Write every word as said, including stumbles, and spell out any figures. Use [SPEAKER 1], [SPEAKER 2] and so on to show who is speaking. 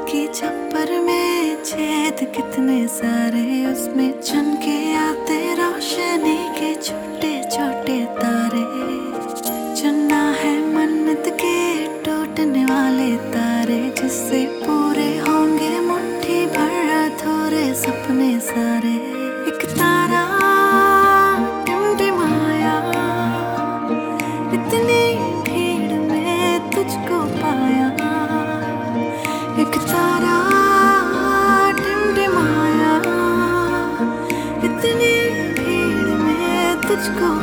[SPEAKER 1] की छप्पर में छेद कितने सारे, उसमें चमके आते रोशनी के छोटे छोटे तारे। चुनना है मन्नत के टूटने वाले तारे, जिससे पूरे होंगे मुट्ठी भर अधूरे सपने सारे। एक तारा टिमटिमाया, इतनी भीड़ में तुझको पाया। एक तारा टिमटिमाया, इतनी भीड़ में तुझको